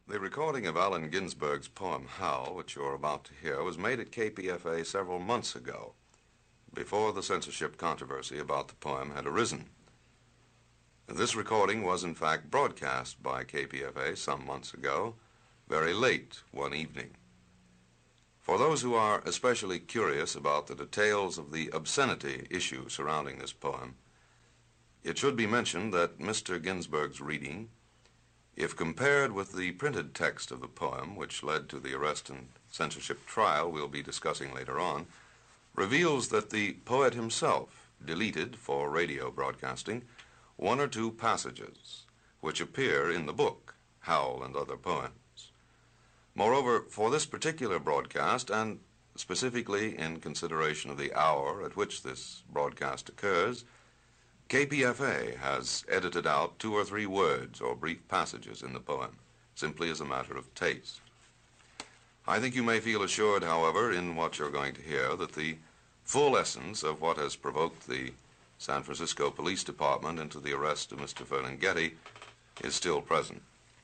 The recording of Allen Ginsberg's poem, Howl, which you're about to hear, was made at KPFA several months ago, before the censorship controversy about the poem had arisen. This recording was, in fact, broadcast by KPFA some months ago, very late one evening. For those who are especially curious about the details of the obscenity issue surrounding this poem, it should be mentioned that Mr. Ginsberg's reading, if compared with the printed text of the poem, which led to the arrest and censorship trial we'll be discussing later on, reveals that the poet himself deleted for radio broadcasting one or two passages which appear in the book, Howl and Other Poems. Moreover, for this particular broadcast, and specifically in consideration of the hour at which this broadcast occurs, KPFA has edited out 2 or 3 words or brief passages in the poem, simply as a matter of taste. I think you may feel assured, however, in what you're going to hear, that the full essence of what has provoked the San Francisco Police Department into the arrest of Mr. Ferlinghetti is still present.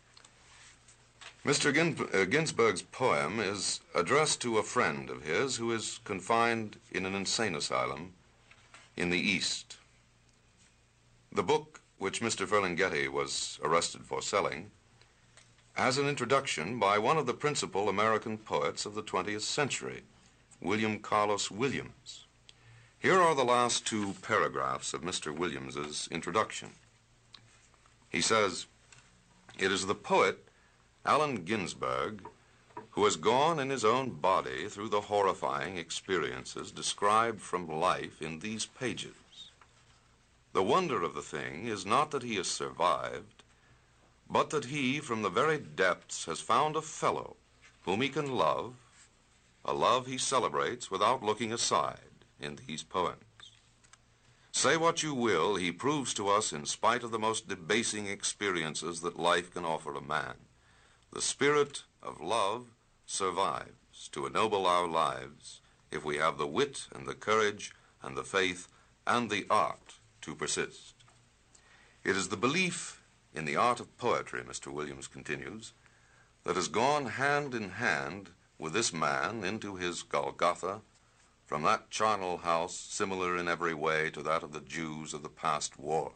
Mr. Ginsberg's poem is addressed to a friend of his who is confined in an insane asylum in the East. The book, which Mr. Ferlinghetti was arrested for selling, has an introduction by one of the principal American poets of the 20th century, William Carlos Williams. Here are the last 2 paragraphs of Mr. Williams's introduction. He says, "It is the poet Allen Ginsberg who has gone in his own body through the horrifying experiences described from life in these pages. The wonder of the thing is not that he has survived, but that he, from the very depths, has found a fellow whom he can love, a love he celebrates without looking aside in these poems. Say what you will, he proves to us, in spite of the most debasing experiences that life can offer a man, the spirit of love survives to ennoble our lives if we have the wit and the courage and the faith and the art to persist. It is the belief in the art of poetry," Mr. Williams continues, "that has gone hand in hand with this man into his Golgotha, from that charnel house similar in every way to that of the Jews of the past war.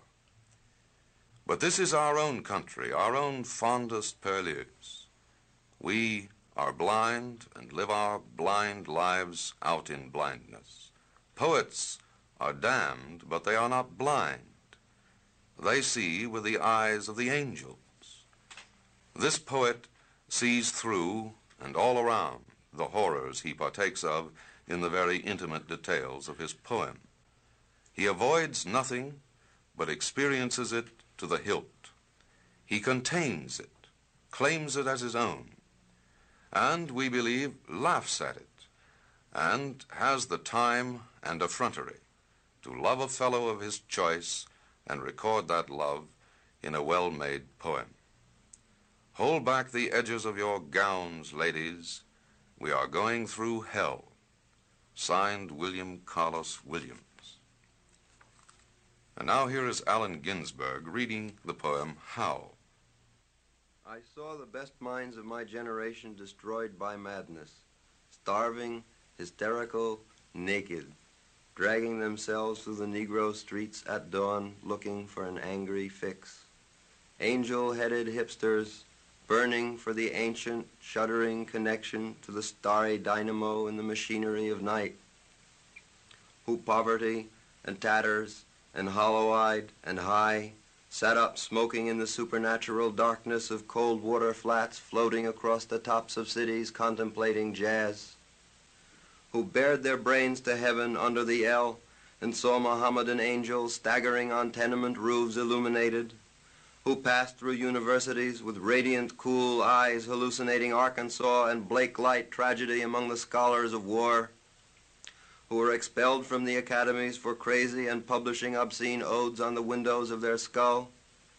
But this is our own country, our own fondest purlieus. We are blind and live our blind lives out in blindness. Poets are damned, but they are not blind. They see with the eyes of the angels. This poet sees through and all around the horrors he partakes of in the very intimate details of his poem. He avoids nothing, but experiences it to the hilt. He contains it, claims it as his own, and, we believe, laughs at it, and has the time and effrontery to love a fellow of his choice and record that love in a well-made poem. Hold back the edges of your gowns, ladies. We are going through hell. Signed, William Carlos Williams." And now here is Allen Ginsberg reading the poem Howl. I saw the best minds of my generation destroyed by madness, starving, hysterical, naked, dragging themselves through the Negro streets at dawn looking for an angry fix. Angel-headed hipsters burning for the ancient, shuddering connection to the starry dynamo in the machinery of night, who poverty and tatters and hollow-eyed and high sat up smoking in the supernatural darkness of cold water flats floating across the tops of cities contemplating jazz, who bared their brains to heaven under the L and saw Mohammedan angels staggering on tenement roofs illuminated, who passed through universities with radiant, cool eyes hallucinating Arkansas and Blake Light tragedy among the scholars of war, who were expelled from the academies for crazy and publishing obscene odes on the windows of their skull,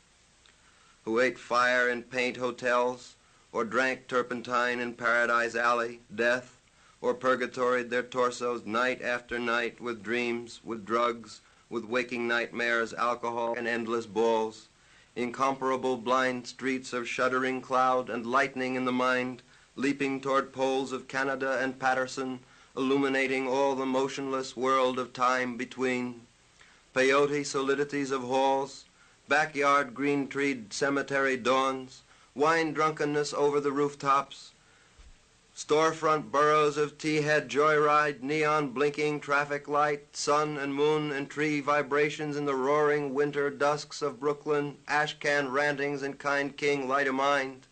who ate fire in paint hotels or drank turpentine in Paradise Alley, death, or purgatoried their torsos night after night with dreams, with drugs, with waking nightmares, alcohol, and endless balls, incomparable blind streets of shuddering cloud and lightning in the mind, leaping toward poles of Canada and Patterson, illuminating all the motionless world of time between, peyote solidities of halls, backyard green-treed cemetery dawns, wine drunkenness over the rooftops, storefront boroughs of tea-head joyride, neon blinking traffic light, sun and moon and tree vibrations in the roaring winter dusks of Brooklyn, ashcan rantings and kind king light of mind,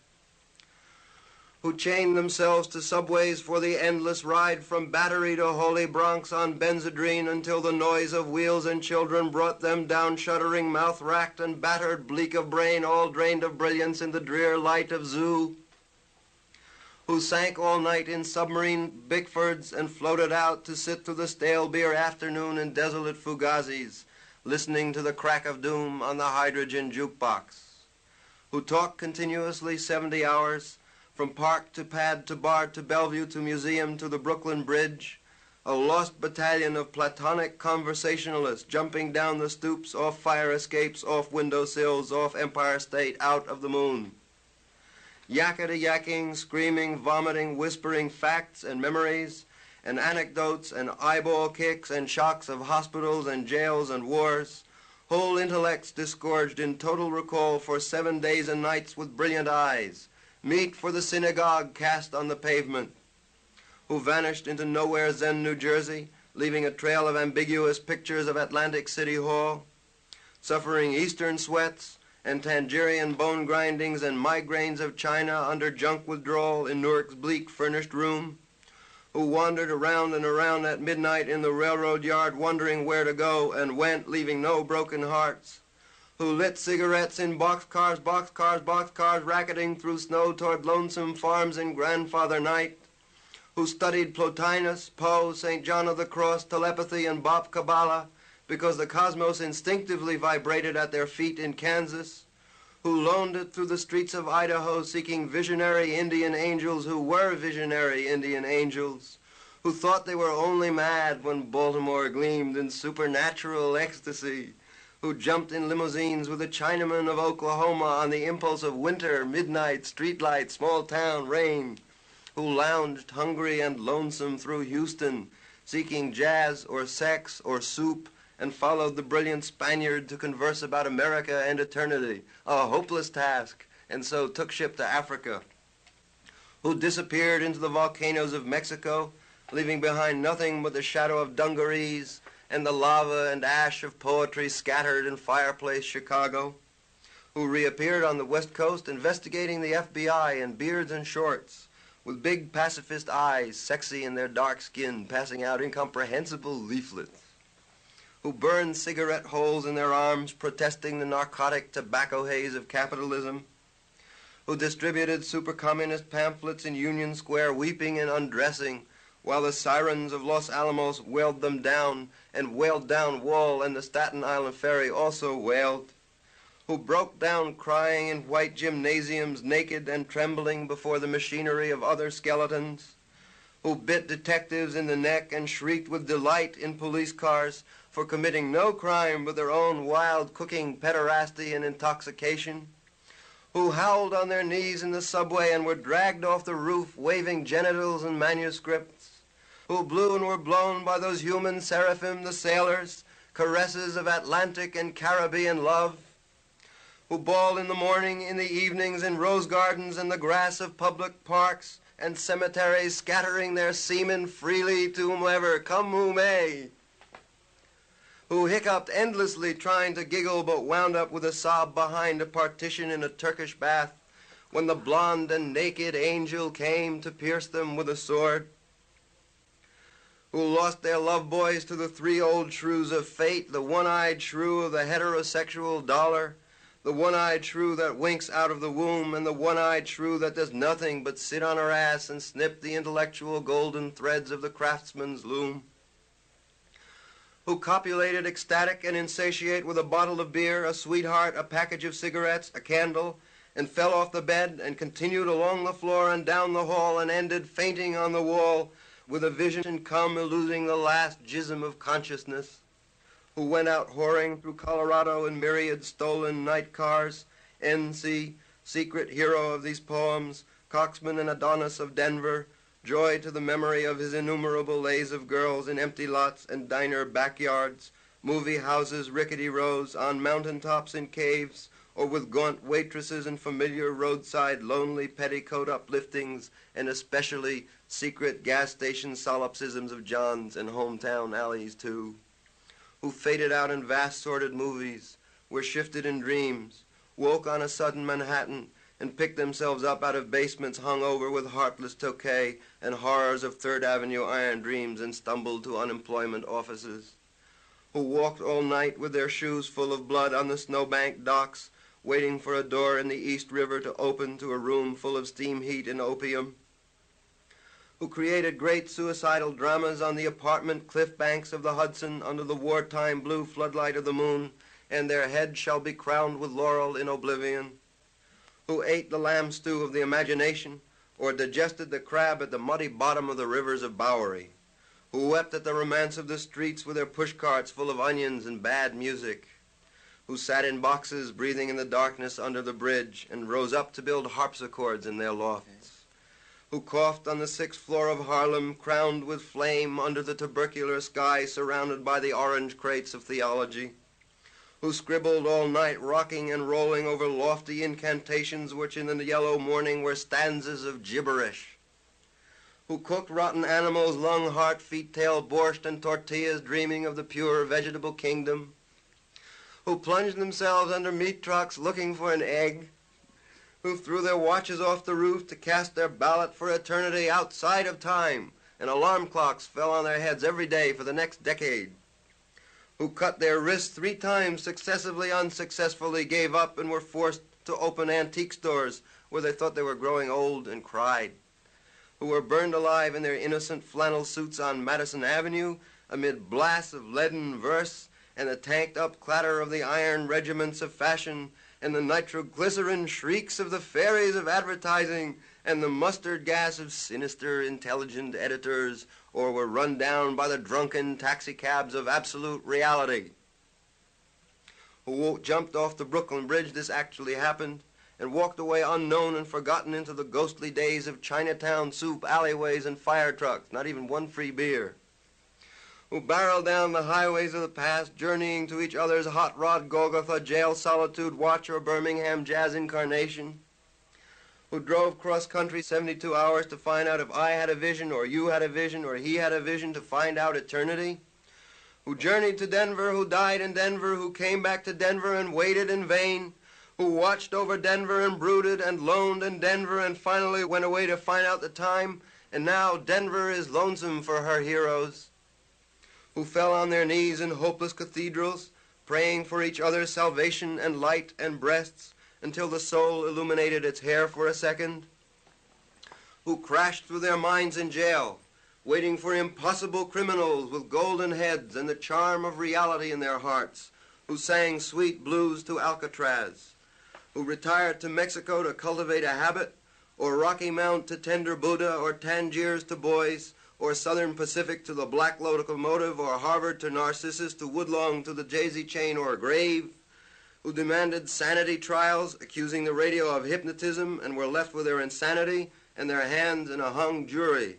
who chained themselves to subways for the endless ride from Battery to Holy Bronx on Benzedrine until the noise of wheels and children brought them down shuddering, mouth-racked and battered, bleak of brain, all drained of brilliance in the drear light of zoo, who sank all night in submarine Bickfords and floated out to sit through the stale beer afternoon in desolate Fugazis, listening to the crack of doom on the hydrogen jukebox, who talked continuously 70 hours, from park to pad to bar to Bellevue to museum to the Brooklyn Bridge, a lost battalion of platonic conversationalists jumping down the stoops, off fire escapes, off window sills, off Empire State, out of the moon. Yakety-yakking, screaming, vomiting, whispering facts and memories and anecdotes and eyeball kicks and shocks of hospitals and jails and wars, whole intellects disgorged in total recall for 7 days and nights with brilliant eyes, meet for the synagogue cast on the pavement, who vanished into nowhere Zen, New Jersey, leaving a trail of ambiguous pictures of Atlantic City Hall, suffering eastern sweats and Tangerian bone grindings and migraines of China under junk withdrawal in Newark's bleak furnished room, who wandered around and around at midnight in the railroad yard wondering where to go and went, leaving no broken hearts, who lit cigarettes in boxcars, racketing through snow toward lonesome farms in grandfather night, who studied Plotinus, Poe, St. John of the Cross, telepathy, and Bob Kabbalah because the cosmos instinctively vibrated at their feet in Kansas, who loaned it through the streets of Idaho seeking visionary Indian angels who were visionary Indian angels, who thought they were only mad when Baltimore gleamed in supernatural ecstasy, who jumped in limousines with the Chinamen of Oklahoma on the impulse of winter, midnight, streetlight, small town, rain, who lounged hungry and lonesome through Houston, seeking jazz or sex or soup, and followed the brilliant Spaniard to converse about America and eternity, a hopeless task, and so took ship to Africa, who disappeared into the volcanoes of Mexico, leaving behind nothing but the shadow of dungarees and the lava and ash of poetry scattered in fireplace Chicago, who reappeared on the West Coast investigating the FBI in beards and shorts, with big pacifist eyes, sexy in their dark skin, passing out incomprehensible leaflets, who burned cigarette holes in their arms, protesting the narcotic tobacco haze of capitalism, who distributed super-communist pamphlets in Union Square, weeping and undressing, while the sirens of Los Alamos wailed them down, and wailed down Wall and the Staten Island ferry also wailed, who broke down crying in white gymnasiums, naked and trembling before the machinery of other skeletons, who bit detectives in the neck and shrieked with delight in police cars for committing no crime but their own wild cooking pederasty and intoxication, who howled on their knees in the subway and were dragged off the roof waving genitals and manuscripts, who blew and were blown by those human seraphim, the sailors, caresses of Atlantic and Caribbean love, who bawled in the morning, in the evenings, in rose gardens and the grass of public parks and cemeteries, scattering their semen freely to whomever, come who may, who hiccuped endlessly trying to giggle but wound up with a sob behind a partition in a Turkish bath when the blonde and naked angel came to pierce them with a sword, who lost their love boys to the three old shrews of fate, the one-eyed shrew of the heterosexual dollar, the one-eyed shrew that winks out of the womb, and the one-eyed shrew that does nothing but sit on her ass and snip the intellectual golden threads of the craftsman's loom, who copulated ecstatic and insatiate with a bottle of beer, a sweetheart, a package of cigarettes, a candle, and fell off the bed and continued along the floor and down the hall and ended fainting on the wall with a vision come eluding the last jism of consciousness, who went out whoring through Colorado in myriad stolen night cars N.C., secret hero of these poems, coxman and Adonis of Denver, joy to the memory of his innumerable lays of girls in empty lots and diner backyards, movie houses, rickety rows, on mountain tops in caves, or with gaunt waitresses and familiar roadside lonely petticoat upliftings, and especially secret gas station solipsisms of John's and hometown alleys too, who faded out in vast sordid movies, were shifted in dreams, woke on a sudden Manhattan, and picked themselves up out of basements hung over with heartless Tokay and horrors of Third Avenue iron dreams and stumbled to unemployment offices, who walked all night with their shoes full of blood on the snowbank docks, waiting for a door in the East River to open to a room full of steam heat and opium, who created great suicidal dramas on the apartment cliff banks of the Hudson under the wartime blue floodlight of the moon, and their heads shall be crowned with laurel in oblivion, who ate the lamb stew of the imagination, or digested the crab at the muddy bottom of the rivers of Bowery, who wept at the romance of the streets with their pushcarts full of onions and bad music, who sat in boxes breathing in the darkness under the bridge and rose up to build harpsichords in their lofts, who coughed on the 6th floor of Harlem, crowned with flame under the tubercular sky surrounded by the orange crates of theology, who scribbled all night rocking and rolling over lofty incantations which in the yellow morning were stanzas of gibberish, who cooked rotten animals, lung, heart, feet, tail, borscht, and tortillas, dreaming of the pure vegetable kingdom, who plunged themselves under meat trucks looking for an egg, who threw their watches off the roof to cast their ballot for eternity outside of time, and alarm clocks fell on their heads every day for the next decade, who cut their wrists 3 times successively, unsuccessfully, gave up, and were forced to open antique stores where they thought they were growing old and cried, who were burned alive in their innocent flannel suits on Madison Avenue amid blasts of leaden verse and the tanked-up clatter of the iron regiments of fashion and the nitroglycerin shrieks of the fairies of advertising and the mustard gas of sinister, intelligent editors, or were run down by the drunken taxicabs of absolute reality, who jumped off the Brooklyn Bridge, this actually happened, and walked away unknown and forgotten into the ghostly days of Chinatown soup, alleyways, and fire trucks, not even one free beer, who barreled down the highways of the past, journeying to each other's hot rod Golgotha, jail, solitude, watch, or Birmingham jazz incarnation, who drove cross-country 72 hours to find out if I had a vision, or you had a vision, or he had a vision to find out eternity, who journeyed to Denver, who died in Denver, who came back to Denver and waited in vain, who watched over Denver and brooded and loaned in Denver and finally went away to find out the time, and now Denver is lonesome for her heroes, who fell on their knees in hopeless cathedrals, praying for each other's salvation and light and breasts until the soul illuminated its hair for a second, who crashed through their minds in jail, waiting for impossible criminals with golden heads and the charm of reality in their hearts, who sang sweet blues to Alcatraz, who retired to Mexico to cultivate a habit, or Rocky Mount to tender Buddha, or Tangiers to boys, or Southern Pacific to the black locomotive, or Harvard to Narcissus, to Woodlawn to the Daisy Chain or Grave, who demanded sanity trials, accusing the radio of hypnotism, and were left with their insanity and their hands in a hung jury,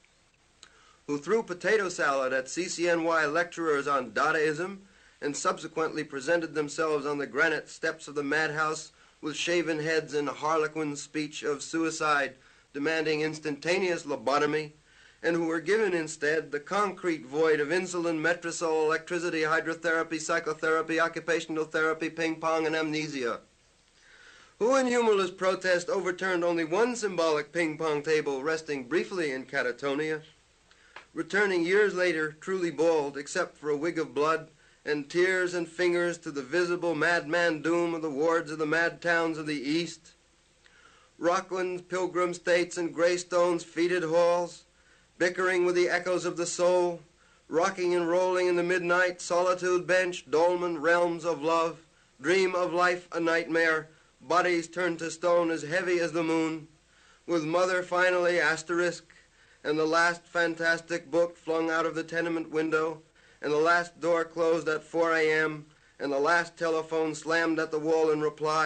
who threw potato salad at CCNY lecturers on Dadaism, and subsequently presented themselves on the granite steps of the madhouse with shaven heads and harlequin speech of suicide, demanding instantaneous lobotomy, and who were given instead the concrete void of insulin, Metrosol, electricity, hydrotherapy, psychotherapy, occupational therapy, ping pong, and amnesia, who in humorless protest overturned only one symbolic ping pong table resting briefly in catatonia, returning years later truly bald except for a wig of blood and tears and fingers to the visible madman doom of the wards of the mad towns of the East, Rockland's pilgrim states and Greystone's fetid halls, bickering with the echoes of the soul, rocking and rolling in the midnight solitude bench, dolmen realms of love, dream of life a nightmare, bodies turned to stone as heavy as the moon, with mother finally asterisk, and the last fantastic book flung out of the tenement window, and the last door closed at 4 a.m., and the last telephone slammed at the wall in reply,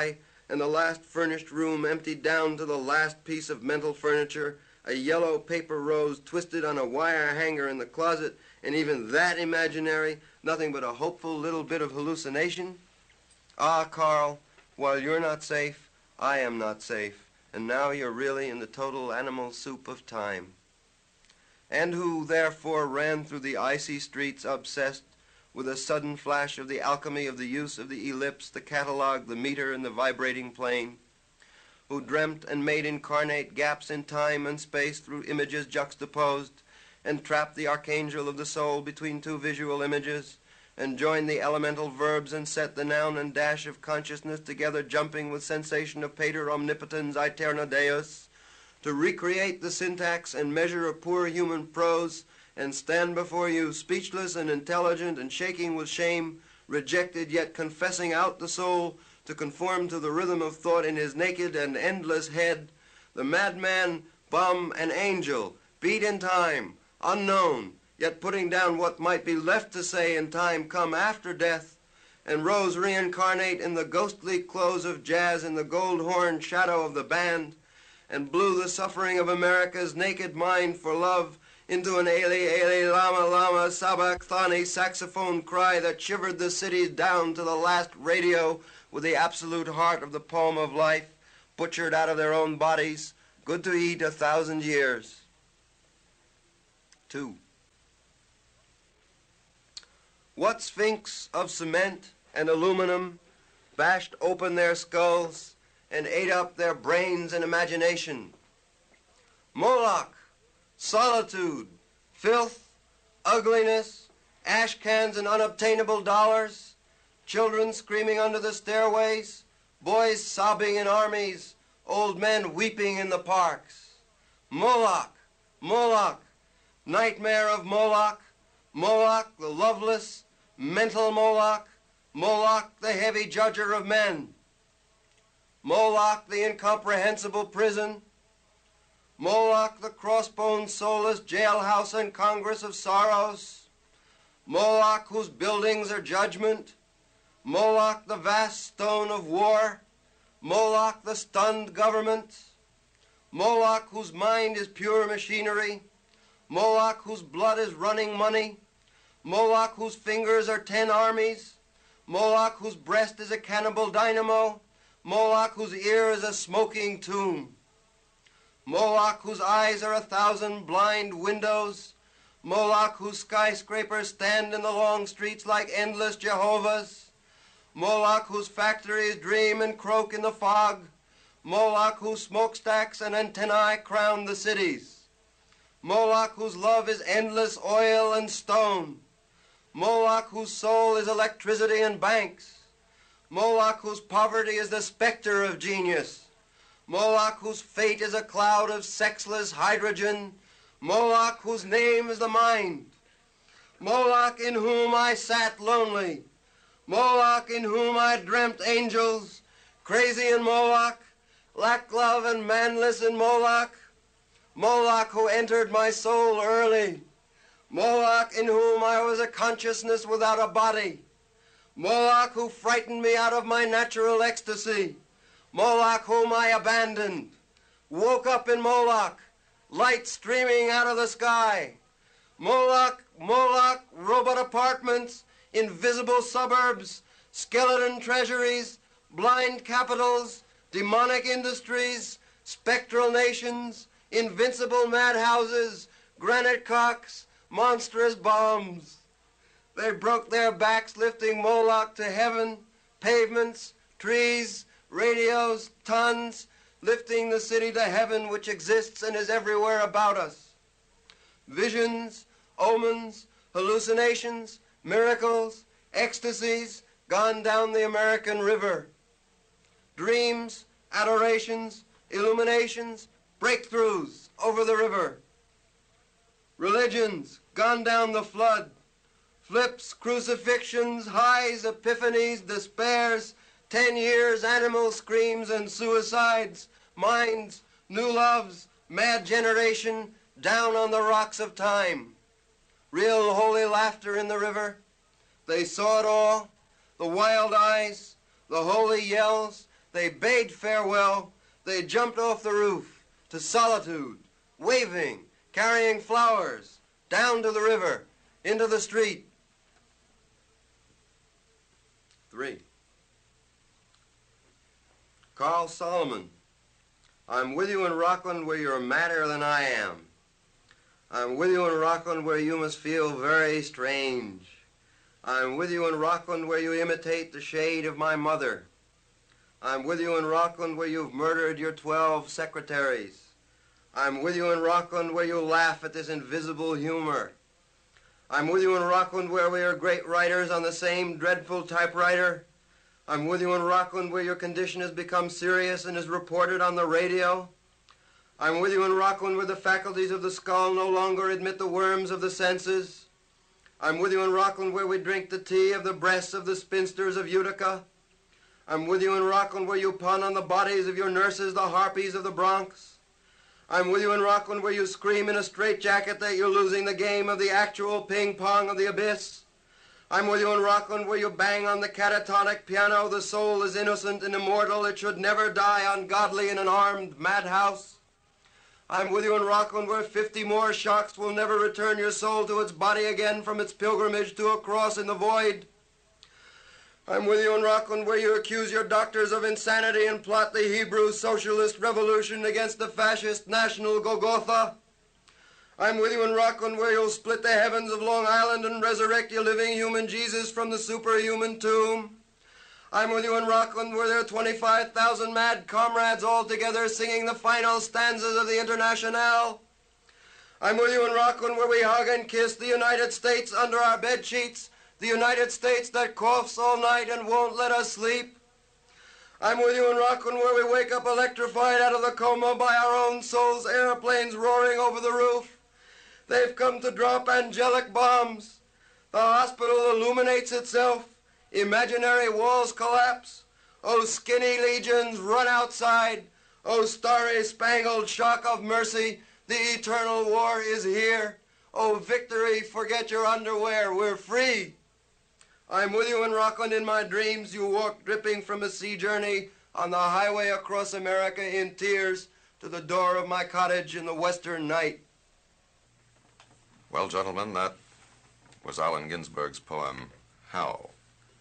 and the last furnished room emptied down to the last piece of mental furniture, a yellow paper rose twisted on a wire hanger in the closet, and even that imaginary, nothing but a hopeful little bit of hallucination? Ah, Carl, while you're not safe, I am not safe, and now you're really in the total animal soup of time. And who, therefore, ran through the icy streets obsessed with a sudden flash of the alchemy of the use of the ellipse, the catalogue, the meter, and the vibrating plane, who dreamt and made incarnate gaps in time and space through images juxtaposed, and trapped the archangel of the soul between two visual images, and joined the elemental verbs and set the noun and dash of consciousness together, jumping with sensation of pater omnipotens aeterna Deus, to recreate the syntax and measure of poor human prose, and stand before you speechless and intelligent and shaking with shame, rejected yet confessing out the soul to conform to the rhythm of thought in his naked and endless head, the madman, bum, and angel, beat in time, unknown, yet putting down what might be left to say in time come after death, and rose reincarnate in the ghostly close of jazz in the gold-horned shadow of the band, and blew the suffering of America's naked mind for love into an Ailey, Ailey, Lama, Lama, Sabachthani saxophone cry that shivered the cities down to the last radio with the absolute heart of the poem of life, butchered out of their own bodies, good to eat 1,000 years. 2. What sphinx of cement and aluminum bashed open their skulls and ate up their brains and imagination? Moloch, solitude, filth, ugliness, ash cans and unobtainable dollars, children screaming under the stairways, boys sobbing in armies, old men weeping in the parks. Moloch, Moloch, nightmare of Moloch, Moloch the loveless, mental Moloch, Moloch the heavy judger of men. Moloch the incomprehensible prison, Moloch the crossbones soulless jailhouse and congress of sorrows, Moloch whose buildings are judgment, Moloch the vast stone of war, Moloch the stunned government, Moloch whose mind is pure machinery, Moloch whose blood is running money, Moloch whose fingers are 10 armies, Moloch whose breast is a cannibal dynamo, Moloch whose ear is a smoking tomb, Moloch whose eyes are 1,000 blind windows, Moloch whose skyscrapers stand in the long streets like endless Jehovahs, Moloch whose factories dream and croak in the fog, Moloch whose smokestacks and antennae crown the cities, Moloch whose love is endless oil and stone, Moloch whose soul is electricity and banks, Moloch whose poverty is the specter of genius, Moloch whose fate is a cloud of sexless hydrogen, Moloch whose name is the mind, Moloch in whom I sat lonely, Moloch in whom I dreamt angels, crazy in Moloch, lack love and manless in Moloch, Moloch who entered my soul early, Moloch in whom I was a consciousness without a body, Moloch who frightened me out of my natural ecstasy, Moloch whom I abandoned, woke up in Moloch, light streaming out of the sky, Moloch, Moloch, robot apartments, invisible suburbs, skeleton treasuries, blind capitals, demonic industries, spectral nations, invincible madhouses, granite cocks, monstrous bombs. They broke their backs lifting Moloch to heaven, pavements, trees, radios, tons, lifting the city to heaven which exists and is everywhere about us. Visions, omens, hallucinations, miracles, ecstasies gone down the American River. Dreams, adorations, illuminations, breakthroughs over the river. Religions gone down the flood. Flips, crucifixions, highs, epiphanies, despairs, 10 years, animal screams and suicides, minds, new loves, mad generation, down on the rocks of time. Real holy laughter in the river. They saw it all, the wild eyes, the holy yells, they bade farewell, they jumped off the roof to solitude, waving, carrying flowers, down to the river, into the street. 3. Carl Solomon, I'm with you in Rockland where you're madder than I am. I'm with you in Rockland where you must feel very strange. I'm with you in Rockland where you imitate the shade of my mother. I'm with you in Rockland where you've murdered your 12 secretaries. I'm with you in Rockland where you laugh at this invisible humor. I'm with you in Rockland where we are great writers on the same dreadful typewriter. I'm with you in Rockland where your condition has become serious and is reported on the radio. I'm with you in Rockland where the faculties of the skull no longer admit the worms of the senses. I'm with you in Rockland where we drink the tea of the breasts of the spinsters of Utica. I'm with you in Rockland where you pun on the bodies of your nurses, the harpies of the Bronx. I'm with you in Rockland where you scream in a straitjacket that you're losing the game of the actual ping-pong of the abyss. I'm with you in Rockland where you bang on the catatonic piano, the soul is innocent and immortal, it should never die ungodly in an armed madhouse. I'm with you in Rockland where 50 more shocks will never return your soul to its body again from its pilgrimage to a cross in the void. I'm with you in Rockland where you accuse your doctors of insanity and plot the Hebrew socialist revolution against the fascist national Golgotha. I'm with you in Rockland where you'll split the heavens of Long Island and resurrect your living human Jesus from the superhuman tomb. I'm with you in Rockland where there are 25,000 mad comrades all together singing the final stanzas of the Internationale. I'm with you in Rockland where we hug and kiss the United States under our bed sheets, the United States that coughs all night and won't let us sleep. I'm with you in Rockland where we wake up electrified out of the coma by our own souls, airplanes roaring over the roof. They've come to drop angelic bombs. The hospital illuminates itself. Imaginary walls collapse. Oh, skinny legions, run outside. Oh, starry-spangled shock of mercy, the eternal war is here. Oh, victory, forget your underwear, we're free. I'm with you in Rockland in my dreams. You walk dripping from a sea journey on the highway across America in tears to the door of my cottage in the western night. Well, gentlemen, that was Allen Ginsberg's poem, How.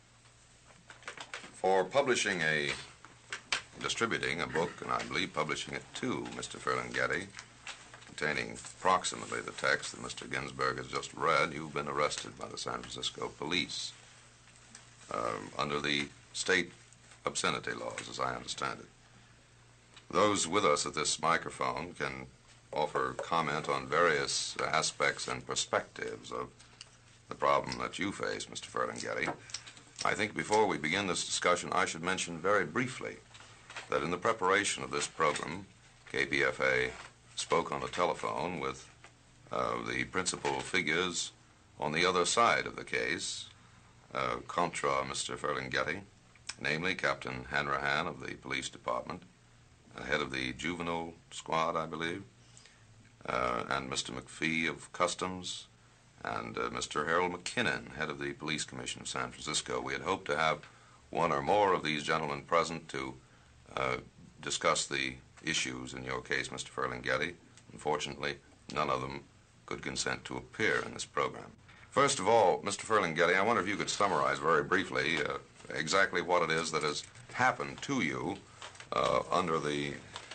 For distributing a book, and I believe publishing it too, Mr. Ferlinghetti, containing approximately the text that Mr. Ginsberg has just read, you've been arrested by the San Francisco police under the state obscenity laws, as I understand it. Those with us at this microphone can offer comment on various aspects and perspectives of the problem that you face, Mr. Ferlinghetti. I think before we begin this discussion, I should mention very briefly that in the preparation of this program, KPFA spoke on the telephone with the principal figures on the other side of the case, contra Mr. Ferlinghetti, namely Captain Hanrahan of the police department, head of the juvenile squad, I believe, and Mr. McPhee of Customs, and Mr. Harold McKinnon, head of the Police Commission of San Francisco. We had hoped to have one or more of these gentlemen present to discuss the issues in your case, Mr. Ferlinghetti. Unfortunately, none of them could consent to appear in this program. First of all, Mr. Ferlinghetti, I wonder if you could summarize very briefly exactly what it is that has happened to you under the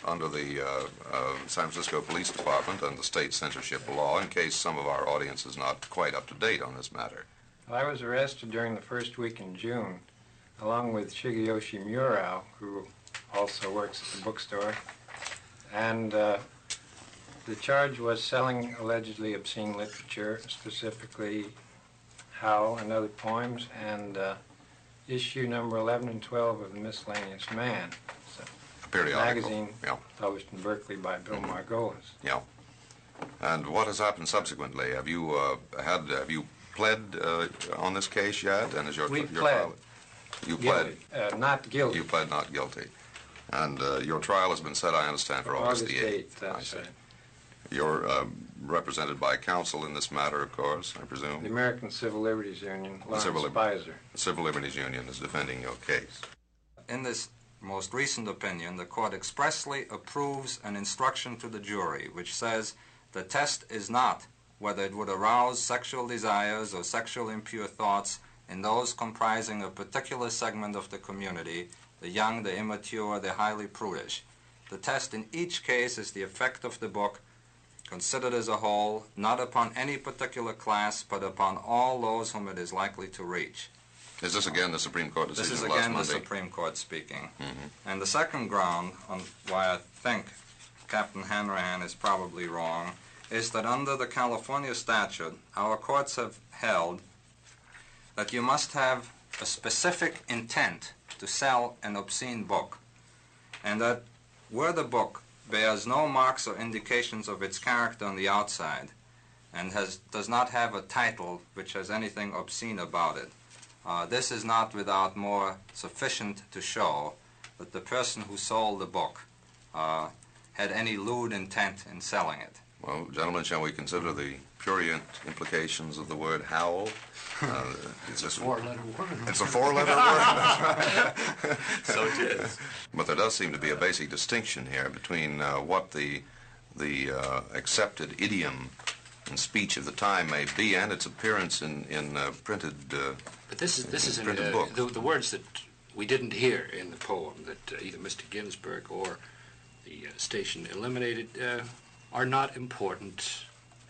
San Francisco Police Department and the state censorship law, in case some of our audience is not quite up to date on this matter. Well, I was arrested during the first week in June, along with Shigeyoshi Murao, who also works at the bookstore, and the charge was selling allegedly obscene literature, specifically Howl and other poems, and issue number 11 and 12 of the Miscellaneous Man. Periodical. Magazine, yeah, published in Berkeley by Bill Margolis. Yeah. And what has happened subsequently? Have you pled on this case yet? And is your We your pled. trial? You pled. Not guilty. You pled not guilty. And your trial has been set, I understand, for August the 8th. That's right. You're represented by counsel in this matter, of course, I presume. The American Civil Liberties Union, Lawrence Civil Spicer. The Civil Liberties Union is defending your case. In this most recent opinion, the court expressly approves an instruction to the jury which says the test is not whether it would arouse sexual desires or sexual impure thoughts in those comprising a particular segment of the community, the young, the immature, the highly prudish. The test in each case is the effect of the book, considered as a whole, not upon any particular class, but upon all those whom it is likely to reach. Is this again the Supreme Court decision This is of last again the Monday? Supreme Court speaking. And the second ground on why I think Captain Hanrahan is probably wrong is that under the California statute, our courts have held that you must have a specific intent to sell an obscene book, and that where the book bears no marks or indications of its character on the outside and does not have a title which has anything obscene about it, this is not without more sufficient to show that the person who sold the book had any lewd intent in selling it. Well, gentlemen, shall we consider the prurient implications of the word howl? It's a four-letter word. It's a four-letter word, that's right. So it is. But there does seem to be a basic distinction here between what the accepted idiom and speech of the time may be and its appearance in printed But this is in printed book. the words that we didn't hear in the poem that either Mr. Ginsberg or the station eliminated are not important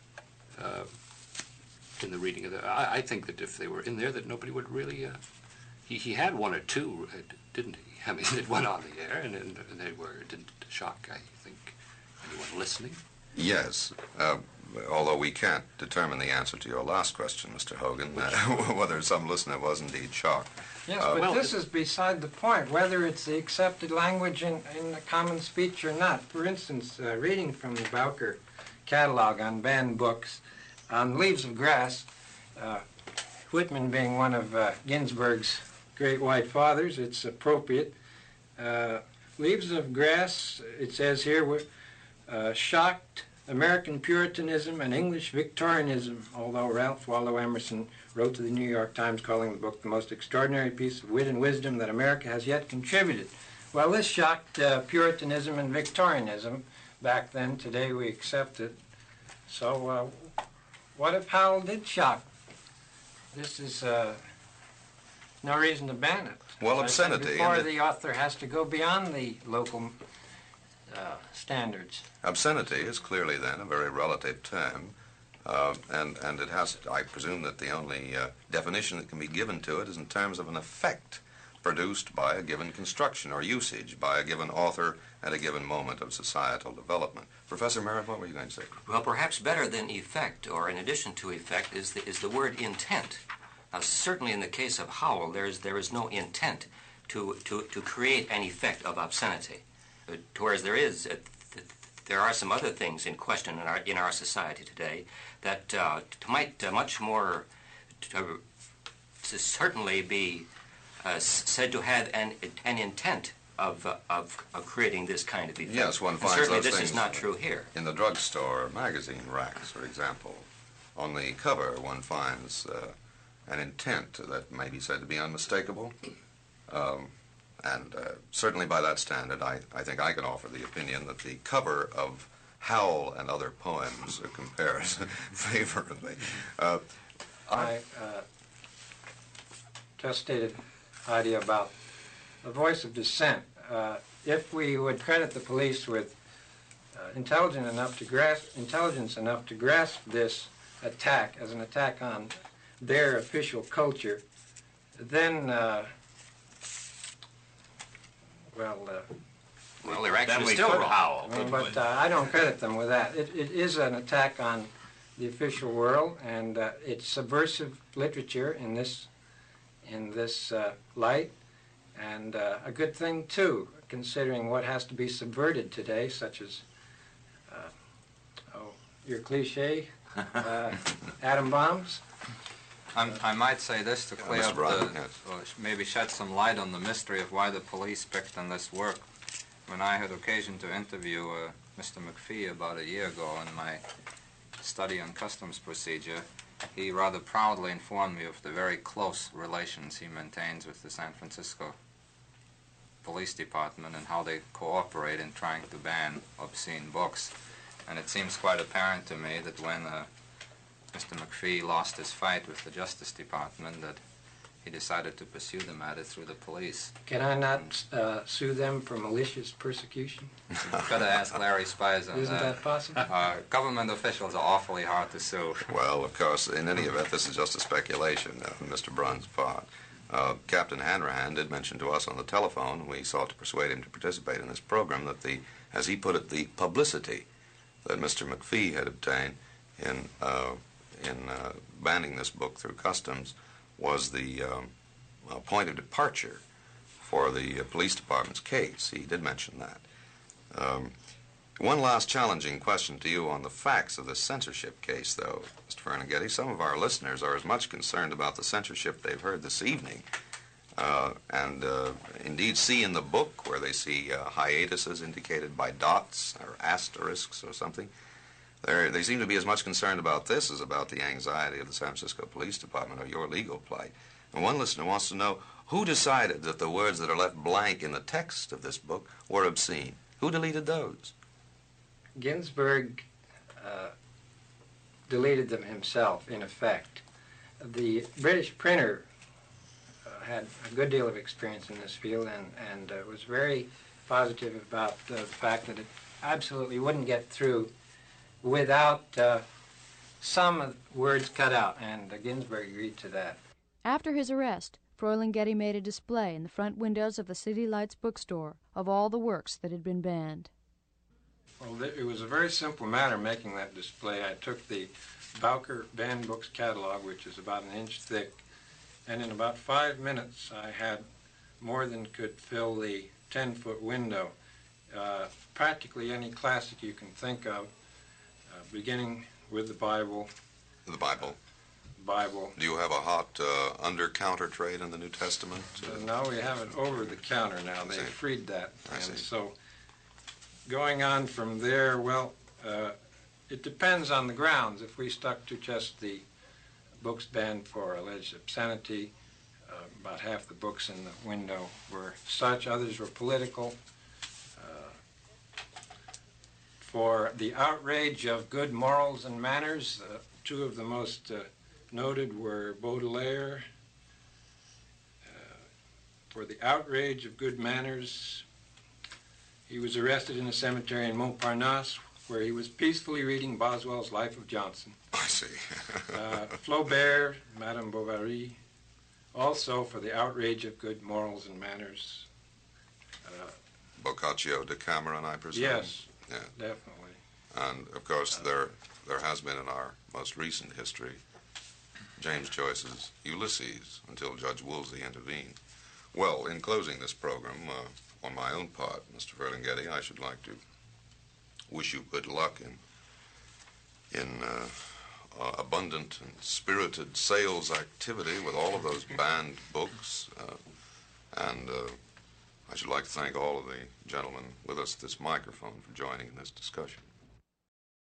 in the reading of the. I think that if they were in there, that nobody would really. He had one or two, didn't he? I mean, it went on the air, and they didn't shock, I think, anyone listening. Yes, although we can't determine the answer to your last question, Mr. Hogan, whether some listener was indeed shocked. Yes, but this is beside the point, whether it's the accepted language in the common speech or not. For instance, reading from the Bowker catalog on banned books, on Leaves of Grass, Whitman being one of Ginsberg's great white fathers, it's appropriate. Leaves of Grass, it says here, shocked American Puritanism and English Victorianism, although Ralph Waldo Emerson wrote to the New York Times calling the book the most extraordinary piece of wit and wisdom that America has yet contributed. Well, this shocked Puritanism and Victorianism back then. Today we accept it. So what if Howell did shock? This is no reason to ban it. Well, obscenity. Before the author has to go beyond the local standards. Obscenity is clearly then a very relative term, and it has, I presume that the only definition that can be given to it is in terms of an effect produced by a given construction or usage by a given author at a given moment of societal development. Professor Merritt, what were you going to say? Well, perhaps better than effect, or in addition to effect, is the word intent. Now, certainly in the case of Howell, there is no intent to create an effect of obscenity, whereas there are some other things in question in our society today that might much more certainly be said to have an intent of creating this kind of effect. Yes, one and finds certainly those this things is not true here. in the drugstore magazine racks, for example. On the cover, one finds an intent that may be said to be unmistakable. And certainly by that standard, I think I can offer the opinion that the cover of Howell and other poems compares favorably. I just stated idea about the voice of dissent. If we would credit the police with intelligence enough to grasp this attack as an attack on their official culture, then Well, they're actually still Howell. but I don't credit them with that. It is an attack on the official world, and it's subversive literature in this light, and a good thing too, considering what has to be subverted today, such as your cliche, atom bombs. I might say this to clear Mr. up Bryant, the, yes. or maybe shed some light on the mystery of why the police picked on this work. When I had occasion to interview Mr. McPhee about a year ago in my study on customs procedure, he rather proudly informed me of the very close relations he maintains with the San Francisco police department and how they cooperate in trying to ban obscene books. And it seems quite apparent to me that when Mr. McPhee lost his fight with the Justice Department, that he decided to pursue the matter through the police. Can I not sue them for malicious persecution? You've got to ask Larry Spies on Isn't that possible? Government officials are awfully hard to sue. Well, of course, in any event, this is just a speculation on Mr. Brunn's part. Captain Hanrahan did mention to us on the telephone, and we sought to persuade him to participate in this program, that the, as he put it, the publicity that Mr. McPhee had obtained in banning this book through customs was the point of departure for the police department's case. He did mention that. One last challenging question to you on the facts of the censorship case, though, Mr. Ferlinghetti. Some of our listeners are as much concerned about the censorship they've heard this evening and indeed see in the book where they see hiatuses indicated by dots or asterisks or something. They seem to be as much concerned about this as about the anxiety of the San Francisco Police Department or your legal plight. And one listener wants to know, who decided that the words that are left blank in the text of this book were obscene? Who deleted those? Ginsburg deleted them himself, in effect. The British printer had a good deal of experience in this field and was very positive about the fact that it absolutely wouldn't get through without some words cut out, and Ginsburg agreed to that. After his arrest, Ferlinghetti made a display in the front windows of the City Lights bookstore of all the works that had been banned. Well, it was a very simple matter making that display. I took the Bowker Banned Books catalog, which is about an inch thick, and in about 5 minutes I had more than could fill the 10-foot window. Practically any classic you can think of, beginning with the Bible. The Bible. Bible. Do you have a hot under-counter trade in the New Testament? No, we have it over the counter now. They freed that. I see. So going on from there, well, it depends on the grounds. If we stuck to just the books banned for alleged obscenity, about half the books in the window were such, others were political. For the outrage of good morals and manners, two of the most noted were Baudelaire. For the outrage of good manners, he was arrested in a cemetery in Montparnasse where he was peacefully reading Boswell's Life of Johnson. I see. Flaubert, Madame Bovary, also for the outrage of good morals and manners. Boccaccio, Decameron, I presume? Yes, yeah. Definitely. And, of course, there has been in our most recent history James Joyce's Ulysses, until Judge Woolsey intervened. Well, in closing this program, on my own part, Mr. Ferlinghetti, I should like to wish you good luck in abundant and spirited sales activity with all of those banned books. And I should like to thank all of the gentlemen with us at this microphone for joining in this discussion.